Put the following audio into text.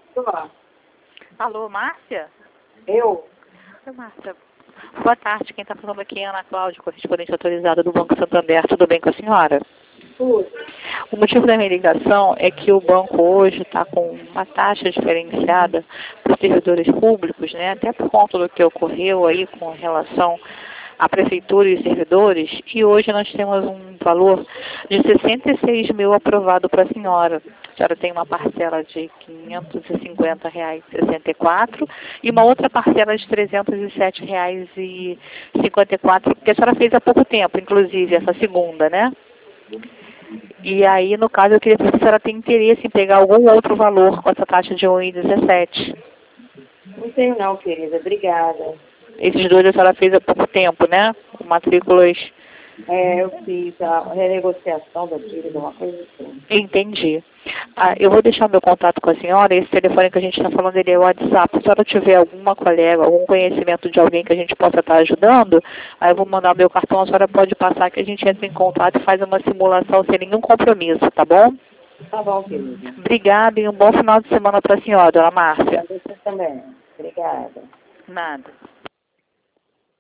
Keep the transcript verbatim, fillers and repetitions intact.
Tô. Alô, Márcia? Eu? Oi, Márcia. Boa tarde. Quem está falando aqui é Ana Cláudia, correspondente autorizada do Banco Santander. Tudo bem com a senhora? Tudo. O motivo da minha ligação é que o banco hoje está com uma taxa diferenciada para os servidores públicos, né? Até por conta do que ocorreu aí com relação à prefeitura e os servidores, e hoje nós temos um valor de sessenta e seis mil aprovado para a senhora. A senhora tem uma parcela de quinhentos e cinquenta reais e sessenta e quatro e uma outra parcela de trezentos e sete reais e cinquenta e quatro, que a senhora fez há pouco tempo, inclusive, essa segunda, né? E aí, no caso, eu queria saber se a senhora tem interesse em pegar algum outro valor com essa taxa de um vírgula dezessete. Não tenho não, querida. Obrigada. Esses dois a senhora fez há pouco tempo, né? Matrículas. É, eu fiz a renegociação da dívida, uma coisa assim. Entendi. Ah, eu vou deixar meu contato com a senhora. Esse telefone que a gente está falando, ele é o WhatsApp. Se a senhora tiver alguma colega, algum conhecimento de alguém que a gente possa estar ajudando, aí eu vou mandar o meu cartão, a senhora pode passar que a gente entra em contato e faz uma simulação sem nenhum compromisso, tá bom? Tá bom, querida. Obrigada e um bom final de semana para a senhora, dona Márcia. Você também. Obrigada. Nada.